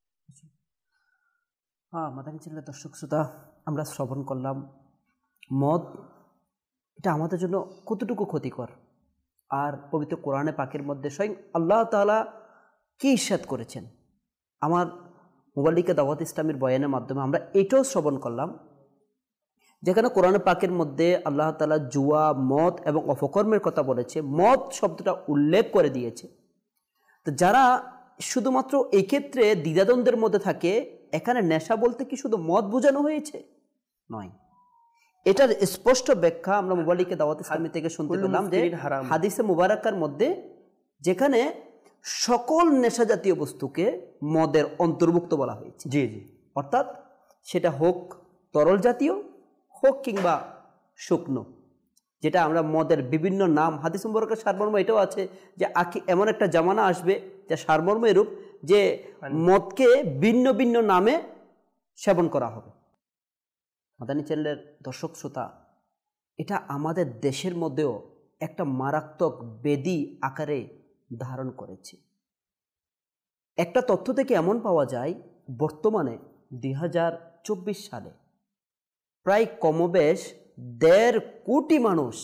মাদানী চ্যানেলের দর্শক শ্রোতা, আমরা শ্রবণ করলাম মদ এটা আমাদের জন্য কতটুকু ক্ষতিকর, আর পবিত্র কোরআনে পাকের মধ্যে স্বয়ং আল্লাহ তাআলা কি ইরশাদ করেছেন। আমার মোবাল্লিকা দাওয়াত ইসলামের বয়ানের মাধ্যমে আমরা এটাও শ্রবণ করলাম, যেখানে কোরআনে পাকের মধ্যে আল্লাহ তাআলা জুয়া, মদ এবং অপকর্মের কথা বলেছে, মদ শব্দটা উল্লেখ করে দিয়েছে। তো যারা শুধুমাত্র এক্ষেত্রে দ্বিধাদ্বন্দ্বের মধ্যে থাকে, এখানে নেশা বলতে কি শুধু মদ বোঝানো হয়েছে? নয়, এটার স্পষ্ট ব্যাখ্যা আমরা মোবাল্লিকা দাওয়াত ইসলামী থেকে শুনতে পেলাম, যে হাদিসে মুবারাকার মধ্যে যেখানে সকল নেশা জাতীয় বস্তুকে মদের অন্তর্ভুক্ত বলা হয়েছে। জি জি, অর্থাৎ সেটা হোক তরল জাতীয়, হোক কিংবা শুকনো, যেটা আমরা মদের বিভিন্ন নাম, হাদিস মুবারকের সারমর্ম এটাও আছে যে এমন একটা জামানা আসবে যা সারমর্ম এরূপ যে মদকে ভিন্ন ভিন্ন নামে সেবন করা হবে। মাদানী চ্যানেলের দর্শক শ্রোতা, এটা আমাদের দেশের মধ্যেও একটা মারাত্মক ব্যাধি আকারে ধারণ করেছে। একটা তথ্য থেকে এমন পাওয়া যায়, বর্তমানে 2024 সালে প্রায় কমবেশ 1.5 কোটি মানুষ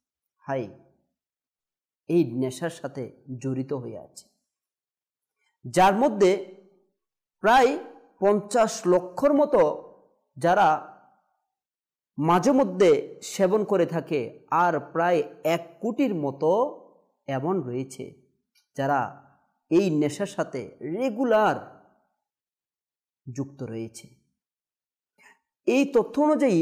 এই নেশার সাথে জড়িত হয়ে আছে, যার মধ্যে প্রায় 50 লক্ষর মতো যারা মাঝে মধ্যে সেবন করে থাকে, আর প্রায় 1 কোটির মতো এমন রয়েছে যারা এই নেশার সাথে রেগুলার যুক্ত রয়েছে। এই তথ্য অনুযায়ী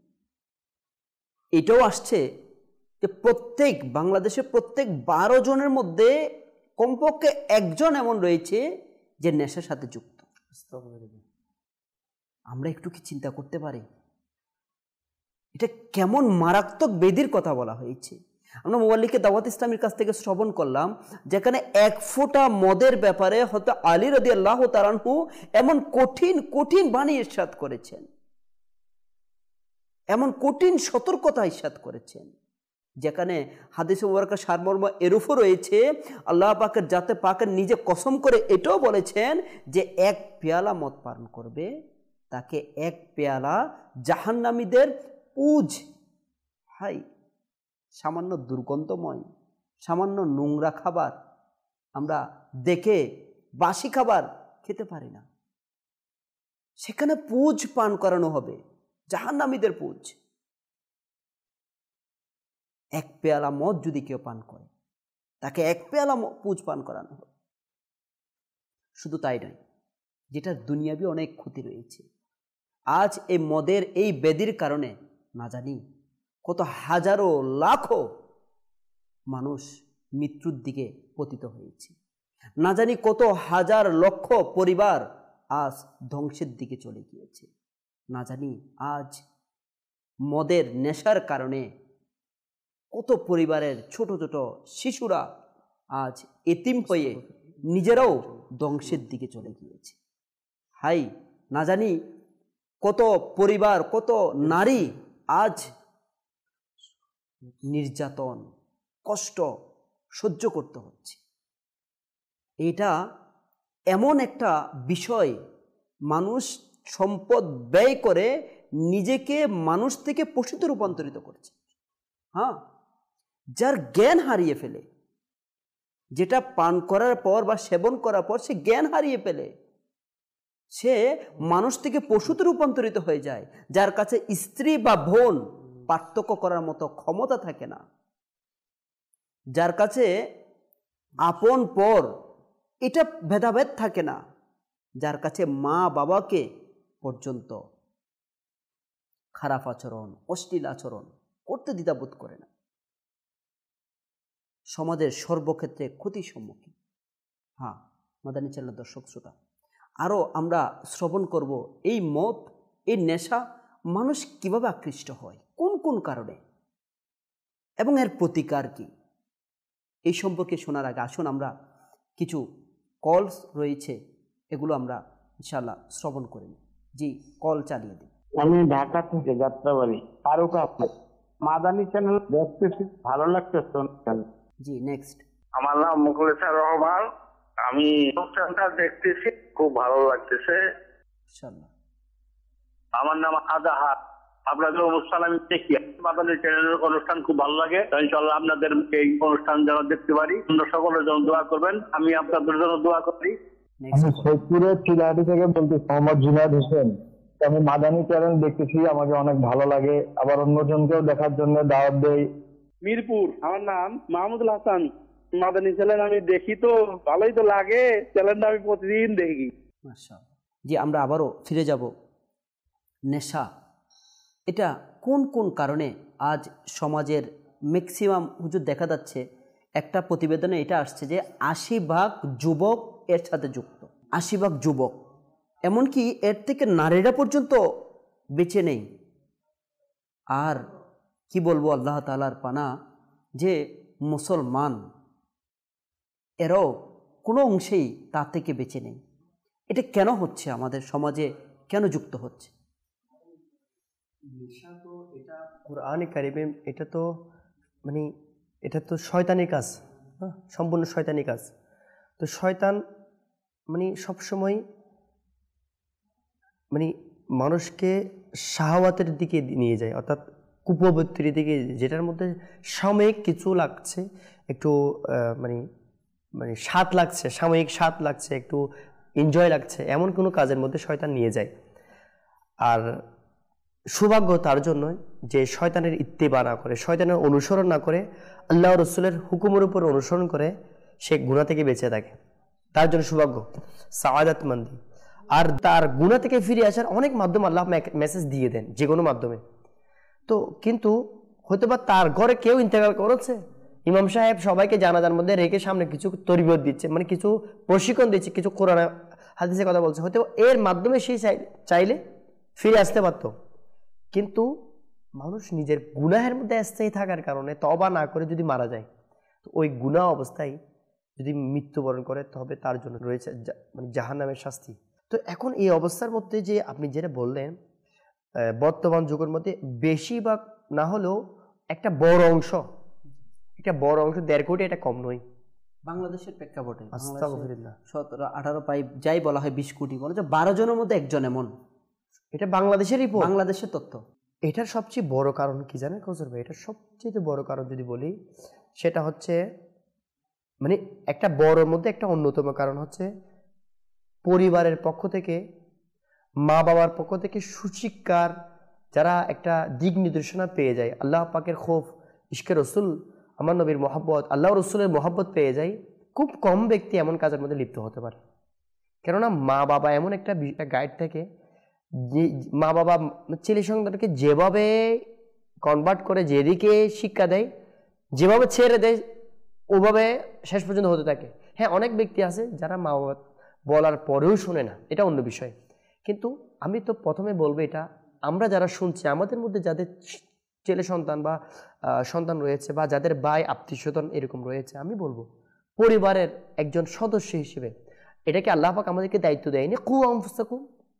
এটাও আসছে যে বাংলাদেশের প্রত্যেক 12 জনের মধ্যে কমপক্ষে একজন এমন রয়েছে যে নেশার সাথে যুক্ত। আমরা একটু কি চিন্তা করতে পারি এটা কেমন মারাত্মক ব্যাধির কথা বলা হয়েছে? আমরা মুআল্লিকে দাওয়াত ইসলামের কাছ থেকে শ্রবণ করলাম, যেখানে 1 ফোঁটা মদের ব্যাপারে হয়তো আলী রাদিয়াল্লাহু তাআলা আনহু এমন কঠিন কঠিন বাণী ইরশাদ করেছেন, এমন কঠিন সতর্কতা ইরশাদ করেছেন, যেখানে হাদিসে মুবারকা সারমর্ম এরূপও রয়েছে। আল্লাহ পাকের জাতে পাকের নিজে কসম করে এটাও বলেছেন যে 1 পেয়ালা মদ পান করবে তাকে 1 পেয়ালা জাহান্নামীদের পুজ। সামান্য দুর্গন্ধময়, সামান্য নোংরা খাবার আমরা দেখে বাসি খাবার খেতে পারি না, সেখানে পুজ পান করানো হবে, জাহান্নামীদের পুজ। 1 পেয়ালা মদ যদি কেউ পান করে তাকে 1 পেয়ালা পুজ পান করানো হবে। শুধু তাই নয়, যেটা দুনিয়াবি অনেক ক্ষতি রয়েছে। আজ এই মদের এই ব্যাধির কারণে না জানি কত হাজারো লাখো মানুষ মৃত্যুর দিকে পতিত হয়েছে, না জানি কত হাজার লক্ষ পরিবার আজ ধ্বংসের দিকে চলে গিয়েছে, না জানি আজ মদের নেশার কারণে কত পরিবারের ছোট ছোট শিশুরা আজ এতিম হয়ে নিজেরাও ধ্বংসের দিকে চলে গিয়েছে। না জানি কত পরিবার, কত নারী আজ নির্যাতন, কষ্ট সহ্য করতে হচ্ছে। এটা এমন একটা বিষয়, মানুষ সম্পদ ব্যয় করে নিজেকে মানুষ থেকে পশুতে রূপান্তরিত করছে। যার জ্ঞান হারিয়ে ফেলে, যেটা পান করার পর বা সেবন করার পর সে জ্ঞান হারিয়ে ফেলে, সে মানুষ থেকে পশুতে রূপান্তরিত হয়ে যায়, যার কাছে স্ত্রী বা বোন পার্থক্য করার মতো ক্ষমতা থাকে না, যার কাছে আপন পর এটা ভেদাভেদ থাকে না, যার কাছে মা বাবাকে পর্যন্ত খারাপ আচরণ, অশ্লীল আচরণ করতে দ্বিধাবোধ করে না, সমাজের সর্বক্ষেত্রে ক্ষতির সম্মুখীন। মাদানী চ্যানেলের দর্শক শ্রোতা, আরও আমরা শ্রবণ করব এই মদ, এই নেশা মানুষ কিভাবে আকৃষ্ট হয়, কোন কোন কারণে, এবং এর প্রতিকার কি, এই সম্পর্কে শোনার আগে আসুন আমরা কিছু কলস রয়েছে এগুলো আমরা ইনশাআল্লাহ শ্রবণ করে নিই। জি, কল চালিয়ে দিই। আমি ঢাকা থেকে যাত্রাবাড়ি ফারুক আহমেদ। মাদানী চ্যানেল দেখতেছি, ভালো লাগতেছে। জি, নেক্সট। আমার নাম মুখলেছার রহমান, আমি অনুষ্ঠানটা দেখতেছি, খুব ভালো লাগতেছে। ইনশাআল্লাহ। আমার নাম আজাহার, আপনাদের অনুষ্ঠান আমি দেখি, মাদানী চ্যানেলের অনুষ্ঠান খুব ভালো লাগে। ইনশাআল্লাহ আপনাদের এই অনুষ্ঠান যেন দেখতে পারি, আমরা সকলের জন্য দোয়া করবেন, আমি আপনাদের জন্য দোয়া করি। আমি শেখপুরের চিলাহাটি থেকে বলছি, মোহাম্মদ জুনায়েদ হোসেন। আমি মাদানী চ্যানেল দেখতেছি, আমাকে অনেক ভালো লাগে, আবার অন্যজনকেও দেখার জন্য দাওয়াত দেই। মিরপুর, আমার নাম মাহমুদুল হাসান। মাদানী চ্যানেল আমি দেখি, তো ভালোই তো লাগে, চ্যানেলটা আমি প্রতিদিন দেখি। মাশাআল্লাহ। জি, আমরা আবারও ফিরে যাব। নেশা এটা কোন কোন কারণে আজ সমাজের ম্যাক্সিমাম হুজুর দেখা যাচ্ছে, একটা প্রতিবেদনে এটা আসছে যে 80% যুবক এর সাথে যুক্ত, 80% যুবক, এমনকি এর থেকে নারীরা পর্যন্ত বেঁচে নেই। আর কি বলবো আল্লাহ তাআলার পানা যে মুসলমান এরাও কোনো অংশেই তার থেকে বেঁচে নেই। এটা কেন হচ্ছে, আমাদের সমাজে কেন যুক্ত হচ্ছে? নেশা তো এটা কোরআনে কারিমে এটা তো মানে এটা তো শয়তানি কাজ, হ্যাঁ, সম্পূর্ণ শয়তানি কাজ। তো শয়তান মানে সবসময় মানে মানুষকে শাহওয়াতের দিকে নিয়ে যায়, অর্থাৎ কুপ্রবৃত্তির দিকে, যেটার মধ্যে সাময়িক কিছু লাগছে, একটু মানে মানে স্বাদ লাগছে, সাময়িক স্বাদ লাগছে, একটু এনজয় লাগছে, এমন কোনো কাজের মধ্যে শয়তান নিয়ে যায়। আর সৌভাগ্য তার জন্য যে শয়তানের ইত্তেবা না করে, শয়তানের অনুসরণ না করে, আল্লাহ রসুলের হুকুমের উপর অনুসরণ করে সে গুনাহ থেকে বেঁচে থাকে, তার জন্য সৌভাগ্য, সাআদাতমন্দি। আর তার গুনাহ থেকে ফিরে আসার অনেক মাধ্যম আল্লাহ মেসেজ দিয়ে দেন, যে কোনো মাধ্যমে। তো কিন্তু হয়তো বা তার ঘরে কেউ ইন্তেকাল করেছে, ইমাম সাহেব সবাইকে জানাজার মধ্যে রেখে সামনে কিছু তরবিয়ত দিচ্ছে, মানে কিছু প্রশিক্ষণ দিচ্ছে, কিছু কোরআন হাদিসের কথা বলছে, হয়তো এর মাধ্যমে সেই চাইলে ফিরে আসতে পারতো। কিন্তু মানুষ নিজের গুনাহের মধ্যে স্থায়ী থাকার কারণে তওবা না করে যদি মারা যায়, তো ওই গুনাহ অবস্থায় যদি মৃত্যুবরণ করে, তবে তার জন্য রয়েছে মানে জাহান্নামের শাস্তি। তো এখন এই অবস্থার মধ্যে যে আপনি যেটা বললেন, বর্তমান যুগের মধ্যে বেশিরভাগ না হলেও একটা বড় অংশ 1.5 কোটি, এটা কম নয় বাংলাদেশের প্রেক্ষাপটে। আস্তাগফিরুল্লাহ। 17-18 পাই যাই বলা হয় 20 কোটি, বলে যে 12 জনের মধ্যে একজন এমন। এটা বাংলাদেশের রিপোর্ট, বাংলাদেশের তথ্য। এটার সবচেয়ে বড় কারণ কি জানেন কৌশল ভাই? এটার সবচেয়ে বড় কারণ যদি বলি, সেটা হচ্ছে মানে একটা বড়র মধ্যে একটা অন্যতম কারণ হচ্ছে পরিবারের পক্ষ থেকে, মা বাবার পক্ষ থেকে সুশিক্ষার যারা একটা দিক নির্দেশনা পেয়ে যায়, আল্লাহ পাকের খৌফ, ইশকে রসুল, আমার নবীর মহব্বত, আল্লাহ রসুলের মহব্বত পেয়ে যায়, খুব কম ব্যক্তি এমন কাজের মধ্যে লিপ্ত হতে পারে। কেননা মা বাবা এমন একটা গাইড থাকে, যে মা বাবা ছেলে সন্তানকে যেভাবে কনভার্ট করে, যেদিকে শিক্ষা দেয়, যেভাবে ছেড়ে দেয়, ওভাবে শেষ পর্যন্ত হতে থাকে। হ্যাঁ, অনেক ব্যক্তি আছে যারা মা বাবা বলার পরেও শোনে না, এটা অন্য বিষয়। কিন্তু আমি তো প্রথমে বলবো, এটা আমরা যারা শুনছি, আমাদের মধ্যে যাদের ছেলে সন্তান বা সন্তান রয়েছে, বা যাদের ভাই আত্মীয়স্বজন এরকম রয়েছে, আমি বলবো পরিবারের একজন সদস্য হিসেবে এটাকে আল্লাহ পাক আমাদেরকে দায়িত্ব দেয়নি, কু আনফুসাকুম,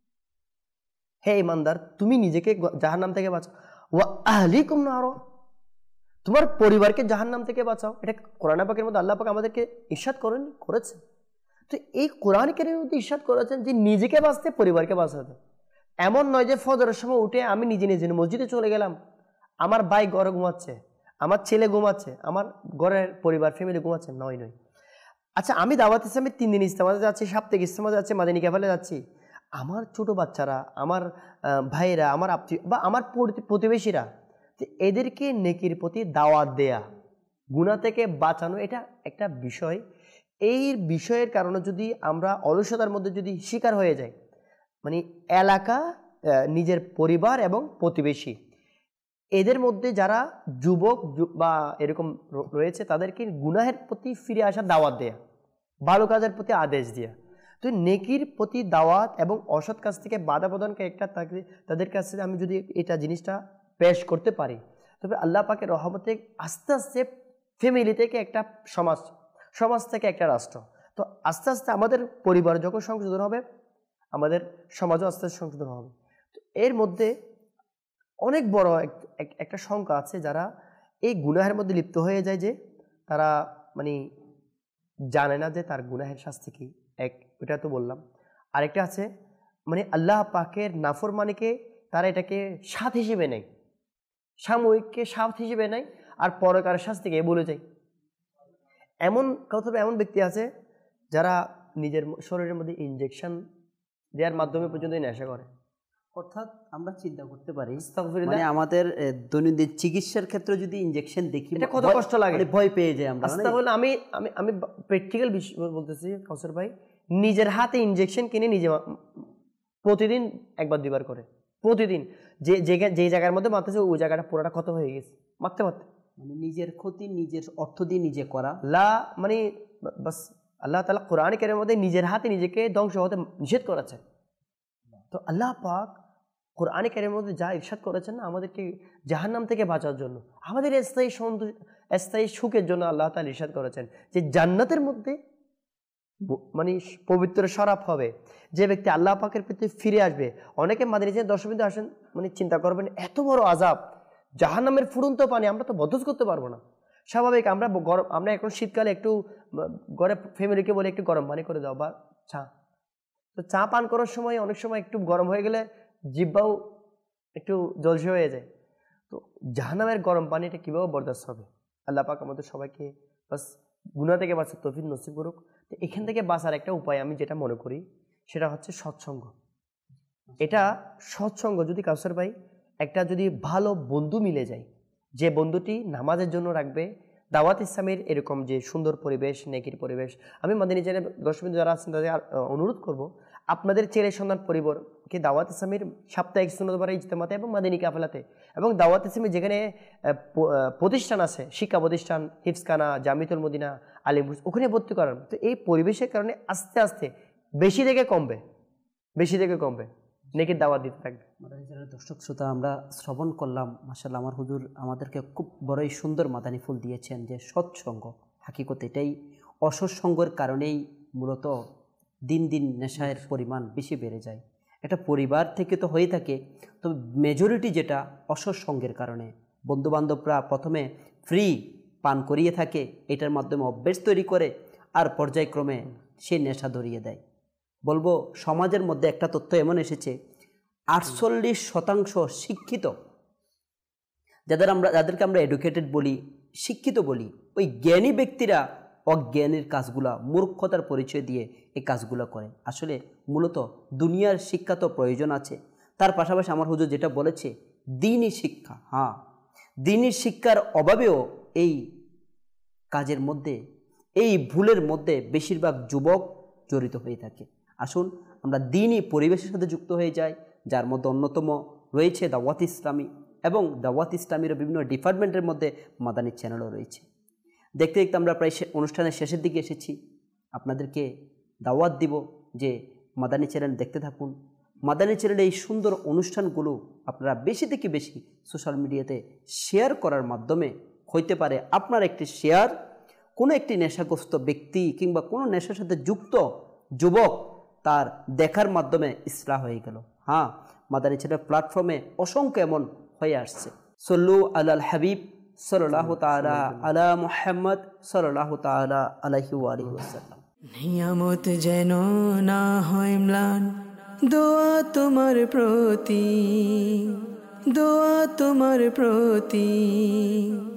হে ইমানদার, তুমি নিজেকে জাহান্নাম থেকে বাঁচাও, ওয়া আহলিকুম নার, তোমার পরিবারকে জাহান্নাম থেকে বাঁচাও। এটা কোরআন পাকের মধ্যে আল্লাহ পাক আমাদেরকে ইরশাদ করেছে। তো এই কোরআন কারীমের মধ্যে ইরশাদ করেছেন যে নিজেকে বাঁচতে, পরিবারকে বাঁচাতে। এমন নয় যে ফজরের সময় উঠে আমি নিজে মসজিদে চলে গেলাম, আমার ভাই ঘরে ঘুমাচ্ছে, আমার ছেলে ঘুমাচ্ছে, আমার ঘরের পরিবার ফ্যামিলি ঘুমাচ্ছে, নয়। আচ্ছা, আমি দাওয়াত ইসলামে 3 দিন ইজতেমাতে যাচ্ছি, সাপ্তাহিক ইজতেমাতে যাচ্ছি, মাদানী ক্যাফেলে যাচ্ছি, আমার ছোট বাচ্চারা, আমার ভাইয়েরা, আমার আত্মীয় বা আমার প্রতিবেশীরা, এদেরকে নেকির প্রতি দাওয়াত দেয়া, গুনাহ থেকে বাঁচানো, এটা একটা বিষয়। এই বিষয়ের কারণে যদি আমরা অলসতার মধ্যে যদি শিকার হয়ে যাই, মানে এলাকা, নিজের পরিবার এবং প্রতিবেশী, এদের মধ্যে যারা যুবক বা এরকম রয়েছে, তাদেরকে গুনাহের প্রতি ফিরে আসার দাওয়াত দেয়া, ভালো কাজের প্রতি আদেশ দেয়া। তো নেকির প্রতি দাওয়াত এবং অসৎ কাজ থেকে বাধা প্রদানকে একটা তাদের কাছে আমি যদি এটা জিনিসটা পেশ করতে পারি, তবে আল্লাহ পাকের রহমতে আস্তে আস্তে ফ্যামিলি থেকে একটা সমাজ থেকে একটা রাষ্ট্র, তো আস্তে আস্তে আমাদের পরিবার যখন সংশোধন হবে, আমাদের সমাজও আস্তে আস্তে সংশোধন হবে। তো এর মধ্যে অনেক বড় একটা সংখ্যা আছে যারা এই গুনাহের মধ্যে লিপ্ত হয়ে যায়, যে তারা মানে জানে না যে তার গুনাহের শাস্তি কি। এটা তো বললাম। আরেকটা আছে, মানে আল্লাহ পাকের নাফরমানিকে তারা এটাকে সাথ হিসেবে নেয়, সাময়িককে সাথ হিসেবে নেয়, আর পরকারের শাস্তিকে বলে যায়। এমন ব্যক্তি আছে যারা নিজের শরীরের মধ্যে ইনজেকশন দেওয়ার মাধ্যমে পর্যন্ত নেশা করে। অর্থাৎ আমরা চিন্তা করতে পারি, মানে আমাদের দৈনন্দিন চিকিৎসার ক্ষেত্রে যদি ইনজেকশন দেখি, এটা কত কষ্ট লাগে, ভয় পেয়ে যায় আমরা। আমি আমি প্র্যাকটিক্যাল বিষয় বলতেছি কাউসার ভাই, নিজের হাতে ইনজেকশন কিনে নিজে প্রতিদিন 1-2 বার করে, প্রতিদিন যে জায়গার মধ্যে মারতেছে ওই জায়গাটা পুরোটা ক্ষত হয়ে গেছে মারতে, মানে নিজের ক্ষতি নিজের অর্থ দিয়ে নিজে করা, মানে বাস আল্লাহ তাআলা কোরআন কারীমের মধ্যে নিজের হাতে নিজেকে ধ্বংস হতে নিষেধ করেছে। তো আল্লাহ পাক কোরআনে কারীমের মধ্যে যা ইরশাদ করেছেন না, আমাদেরকে জাহান্নাম থেকে বাঁচার জন্য, আমাদের স্থায়ী সুখের জন্য আল্লাহ তাআলা ইরশাদ করেছেন যে জান্নাতের মধ্যে মানে পবিত্র শরাব হবে। যে ব্যক্তি আল্লাহ পাকের প্রতি ফিরে আসবে, অনেকে মাদিনী যে দর্শকবিন্দু আসেন মানে চিন্তা করবেন এত বড় আযাব, জাহান্নামের ফুটন্ত পানি, আমরা তো বরদাস্ত করতে পারবো না। স্বাভাবিক আমরা এখন শীতকালে একটু ঘরে ফ্যামিলিকে বলে একটু গরম পানি করে দাও বা চা, তো চা পান করার সময় অনেক সময় একটু গরম হয়ে গেলে জিহ্বাও একটু জলসে হয়ে যায়। তো জাহান্নামের গরম পানি এটা কীভাবে বরদাস্ত হবে? আল্লাহ পাক আমাদের সবাইকে বাস গুনাহ থেকে বাঁচার তৌফিক নসিব করুক। তো এখান থেকে বাঁচার একটা উপায় আমি যেটা মনে করি সেটা হচ্ছে সৎসঙ্গ। এটা সৎসঙ্গ যদি কাউসার ভাই একটা যদি ভালো বন্ধু মিলে যায়, যে বন্ধুটি নামাজের জন্য রাখবে, দাওয়াত ইসলামের এরকম যে সুন্দর পরিবেশ, নেকির পরিবেশ, আমি মাদিনী চ্যানেল দর্শকবৃন্দ যারা আছেন তাদের অনুরোধ করব আপনাদের ছেলে সন্তান পরিবারকে দাওয়াত ইসলামের সাপ্তাহিক সুন্নতবার ইজতেমাতে এবং মাদিনী কাফেলাতে এবং দাওয়াত ইসলামের যেখানে প্রতিষ্ঠান আছে, শিক্ষা প্রতিষ্ঠান, হিফজখানা, জামিতুল মদিনা, আলিম, ওখানে ভর্তি করান। তো এই পরিবেশের কারণে আস্তে আস্তে বেশি থেকে কমবে নেকির দাওয়াত দিতে থাকবে। দর্শক শ্রোতা, আমরা শ্রবণ করলাম, মাশাআল্লাহ আমার হুজুর আমাদেরকে খুব বড়ই সুন্দর মাদানী ফুল দিয়েছেন যে সৎসঙ্গ। হাকিকত এটাই, অসৎসঙ্গের কারণেই মূলত দিন দিন নেশার পরিমাণ বেশি বেড়ে যায়। একটা পরিবার থেকে তো হয়ে থাকে, তবে মেজরিটি যেটা অসৎসঙ্গের কারণে। বন্ধুবান্ধবরা প্রথমে ফ্রি পান করিয়ে থাকে, এটার মাধ্যমে অভ্যেস তৈরি করে, আর পর্যায়ক্রমে সে নেশা ধরিয়ে দেয়। বলবো সমাজের মধ্যে একটা তথ্য এমন এসেছে, 48% শিক্ষিত, যাদেরকে আমরা এডুকেটেড বলি, শিক্ষিত বলি, ওই জ্ঞানী ব্যক্তিরা অজ্ঞানের কাজগুলা, মূর্খতার পরিচয় দিয়ে এই কাজগুলো করে। আসলে মূলত দুনিয়ার শিক্ষা তো প্রয়োজন আছে, তার পাশাপাশি আমার হুজুর যেটা বলেছে দ্বীনি শিক্ষা, হ্যাঁ দ্বীনি শিক্ষার অভাবেও এই কাজের মধ্যে, এই ভুলের মধ্যে বেশিরভাগ যুবক জড়িত হয়ে থাকে। আসুন আমরা দ্বীনি পরিবেশের সাথে যুক্ত হয়ে যাই, যার মধ্যে অন্যতম রয়েছে দাওয়াত ইসলামী, এবং দাওয়াত ইসলামীর বিভিন্ন ডিপার্টমেন্টের মধ্যে মাদানী চ্যানেলও রয়েছে। দেখতে দেখতে আমরা প্রায় অনুষ্ঠানের শেষের দিকে এসেছি। আপনাদেরকে দাওয়াত দিব যে মাদানী চ্যানেল দেখতে থাকুন। মাদানী চ্যানেলে এই সুন্দর অনুষ্ঠানগুলো আপনারা বেশি থেকে বেশি সোশ্যাল মিডিয়াতে শেয়ার করার মাধ্যমে হইতে পারে আপনার একটি শেয়ার কোনো একটি নেশাগ্রস্ত ব্যক্তি কিংবা কোনো নেশার সাথে যুক্ত যুবক তার দেখার মাধ্যমে ইসলাহ হয়ে গেল। হ্যাঁ, মাদানী চ্যানেল প্ল্যাটফর্মে অসংখ্য এমন হয়ে আসছে। সল্লু আলাল হাবিব সাল্লাল্লাহু তাআলা আলা মুহাম্মদ সাল্লাল্লাহু তাআলা আলাইহি ওয়া আলিহি ওয়াসাল্লাম। নিয়ামত যেন না হয় ম্লান, দোয়া তোমার প্রতি, দোয়া তোমার প্রতি।